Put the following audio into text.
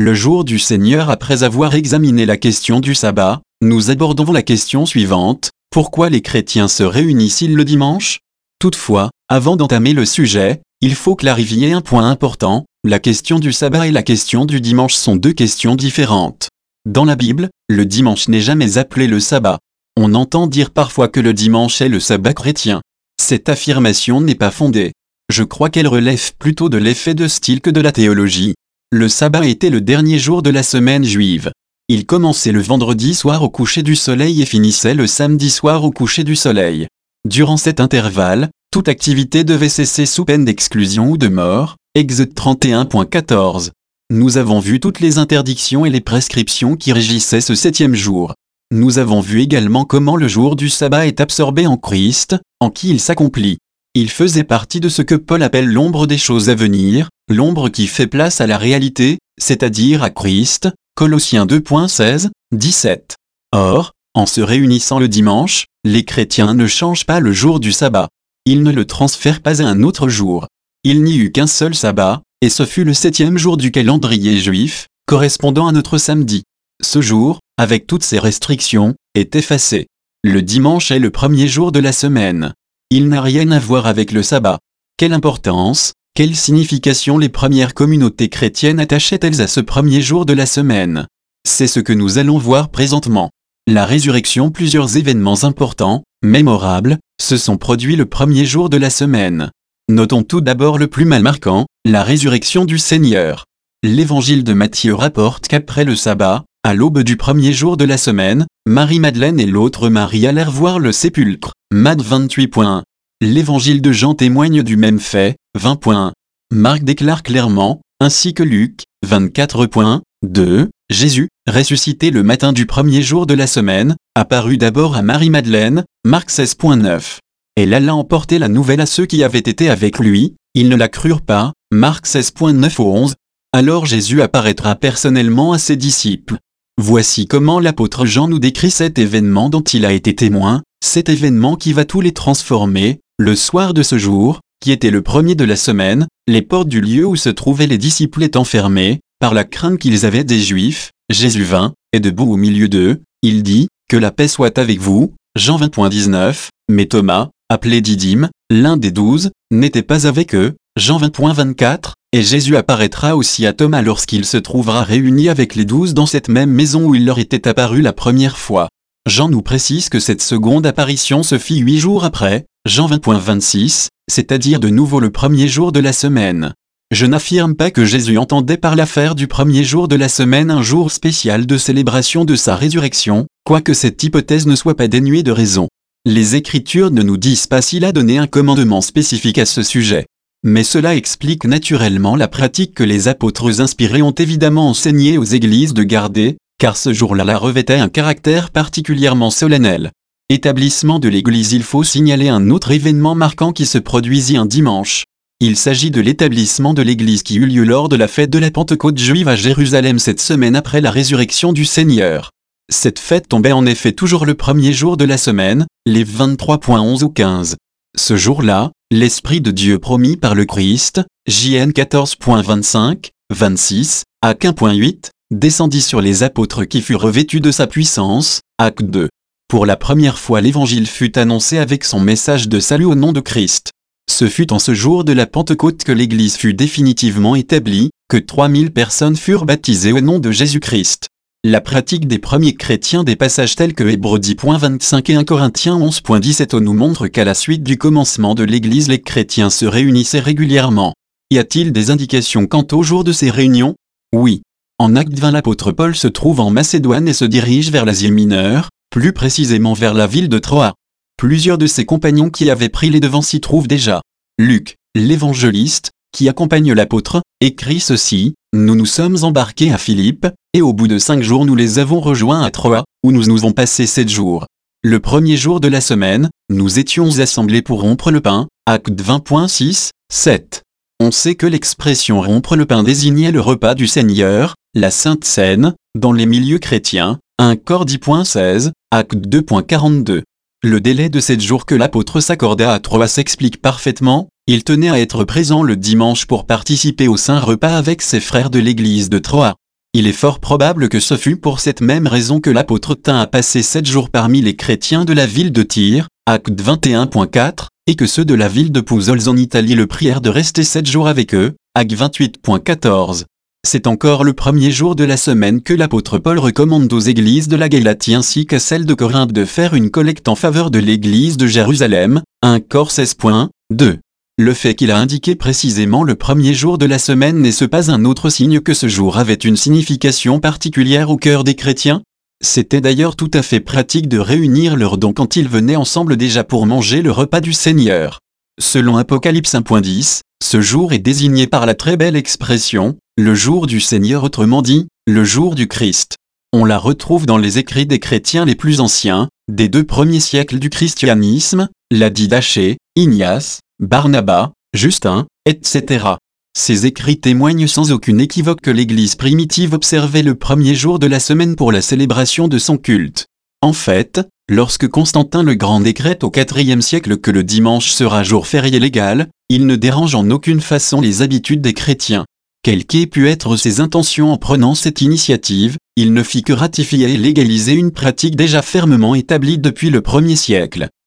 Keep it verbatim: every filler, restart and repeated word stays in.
Le jour du Seigneur. Après avoir examiné la question du sabbat, nous abordons la question suivante: pourquoi les chrétiens se réunissent-ils le dimanche? Toutefois, avant d'entamer le sujet, il faut clarifier un point important: la question du sabbat et la question du dimanche sont deux questions différentes. Dans la Bible, le dimanche n'est jamais appelé le sabbat. On entend dire parfois que le dimanche est le sabbat chrétien. Cette affirmation n'est pas fondée. Je crois qu'elle relève plutôt de l'effet de style que de la théologie. Le sabbat était le dernier jour de la semaine juive. Il commençait le vendredi soir au coucher du soleil et finissait le samedi soir au coucher du soleil. Durant cet intervalle, toute activité devait cesser sous peine d'exclusion ou de mort. Exode trente et un point quatorze. Nous avons vu toutes les interdictions et les prescriptions qui régissaient ce septième jour. Nous avons vu également comment le jour du sabbat est absorbé en Christ, en qui il s'accomplit. Il faisait partie de ce que Paul appelle l'ombre des choses à venir, l'ombre qui fait place à la réalité, c'est-à-dire à Christ, Colossiens deux point seize, dix-sept. Or, en se réunissant le dimanche, les chrétiens ne changent pas le jour du sabbat. Ils ne le transfèrent pas à un autre jour. Il n'y eut qu'un seul sabbat, et ce fut le septième jour du calendrier juif, correspondant à notre samedi. Ce jour, avec toutes ses restrictions, est effacé. Le dimanche est le premier jour de la semaine. Il n'a rien à voir avec le sabbat. Quelle importance, quelle signification les premières communautés chrétiennes attachaient-elles à ce premier jour de la semaine? C'est ce que nous allons voir présentement. La résurrection. Plusieurs événements importants, mémorables, se sont produits le premier jour de la semaine. Notons tout d'abord le plus mal marquant, la résurrection du Seigneur. L'évangile de Matthieu rapporte qu'après le sabbat, à l'aube du premier jour de la semaine, Marie-Madeleine et l'autre Marie allèrent voir le sépulcre. Matt vingt-huit point un. L'évangile de Jean témoigne du même fait, vingt point un. Marc déclare clairement, ainsi que Luc, vingt-quatre point deux, Jésus, ressuscité le matin du premier jour de la semaine, apparut d'abord à Marie-Madeleine, Marc seize point neuf. Elle alla emporter la nouvelle à ceux qui avaient été avec lui, ils ne la crurent pas, Marc seize point neuf au onze. Alors Jésus apparaîtra personnellement à ses disciples. Voici comment l'apôtre Jean nous décrit cet événement dont il a été témoin, cet événement qui va tous les transformer. Le soir de ce jour, qui était le premier de la semaine, les portes du lieu où se trouvaient les disciples étant fermées, par la crainte qu'ils avaient des Juifs, Jésus vint, et debout au milieu d'eux, il dit, « Que la paix soit avec vous » Jean vingt point dix-neuf, mais Thomas, appelé Didyme, l'un des douze, n'était pas avec eux, Jean vingt point vingt-quatre, et Jésus apparaîtra aussi à Thomas lorsqu'il se trouvera réuni avec les douze dans cette même maison où il leur était apparu la première fois. Jean nous précise que cette seconde apparition se fit huit jours après, Jean vingt point vingt-six, c'est-à-dire de nouveau le premier jour de la semaine. Je n'affirme pas que Jésus entendait par l'affaire du premier jour de la semaine un jour spécial de célébration de sa résurrection, quoique cette hypothèse ne soit pas dénuée de raison. Les Écritures ne nous disent pas s'il a donné un commandement spécifique à ce sujet. Mais cela explique naturellement la pratique que les apôtres inspirés ont évidemment enseigné aux églises de garder, car ce jour-là revêtait un caractère particulièrement solennel. Établissement de l'Église. Il faut signaler un autre événement marquant qui se produisit un dimanche. Il s'agit de l'établissement de l'Église qui eut lieu lors de la fête de la Pentecôte juive à Jérusalem cette semaine après la résurrection du Seigneur. Cette fête tombait en effet toujours le premier jour de la semaine, les vingt-trois point onze au quinze. Ce jour-là, l'Esprit de Dieu promis par le Christ, J N quatorze point vingt-cinq, vingt-six, Actes un point huit, descendit sur les apôtres qui furent revêtus de sa puissance, Acte deux. Pour la première fois l'Évangile fut annoncé avec son message de salut au nom de Christ. Ce fut en ce jour de la Pentecôte que l'Église fut définitivement établie, que trois mille personnes furent baptisées au nom de Jésus-Christ. La pratique des premiers chrétiens des passages tels que Hébreux dix point vingt-cinq et un Corinthiens onze point dix-sept nous montrent qu'à la suite du commencement de l'Église les chrétiens se réunissaient régulièrement. Y a-t-il des indications quant au jour de ces réunions? Oui. En Acte vingt l'apôtre Paul se trouve en Macédoine et se dirige vers l'Asie mineure, plus précisément vers la ville de Troie. Plusieurs de ses compagnons qui avaient pris les devants s'y trouvent déjà. Luc, l'évangéliste, qui accompagne l'apôtre, écrit ceci: « Nous nous sommes embarqués à Philippe, et au bout de cinq jours nous les avons rejoints à Troie, où nous nous avons passé sept jours. Le premier jour de la semaine, nous étions assemblés pour rompre le pain, Acte vingt point six, sept. On sait que l'expression rompre le pain désignait le repas du Seigneur, la Sainte Seine, dans les milieux chrétiens, un Corinthiens dix point seize, Acte deux point quarante-deux. Le délai de sept jours que l'apôtre s'accorda à Troie s'explique parfaitement. Il tenait à être présent le dimanche pour participer au saint repas avec ses frères de l'église de Troie. Il est fort probable que ce fut pour cette même raison que l'apôtre tint à passer sept jours parmi les chrétiens de la ville de Tyr, Actes vingt et un point quatre, et que ceux de la ville de Pouzols en Italie le prièrent de rester sept jours avec eux, Actes vingt-huit point quatorze. C'est encore le premier jour de la semaine que l'apôtre Paul recommande aux églises de la Galatie ainsi qu'à celle de Corinthe de faire une collecte en faveur de l'église de Jérusalem, un Cor seize point deux. Le fait qu'il a indiqué précisément le premier jour de la semaine n'est-ce pas un autre signe que ce jour avait une signification particulière au cœur des chrétiens? C'était d'ailleurs tout à fait pratique de réunir leurs dons quand ils venaient ensemble déjà pour manger le repas du Seigneur. Selon Apocalypse un point dix, ce jour est désigné par la très belle expression « le jour du Seigneur », autrement dit, le jour du Christ. On la retrouve dans les écrits des chrétiens les plus anciens, des deux premiers siècles du christianisme, l'a dit Daché, Ignace, Barnabas, Justin, et cetera. Ces écrits témoignent sans aucun équivoque que l'Église primitive observait le premier jour de la semaine pour la célébration de son culte. En fait, lorsque Constantin le Grand décrète au quatrième siècle que le dimanche sera jour férié légal, il ne dérange en aucune façon les habitudes des chrétiens. Quelles qu'aient pu être ses intentions en prenant cette initiative, il ne fit que ratifier et légaliser une pratique déjà fermement établie depuis le premier siècle.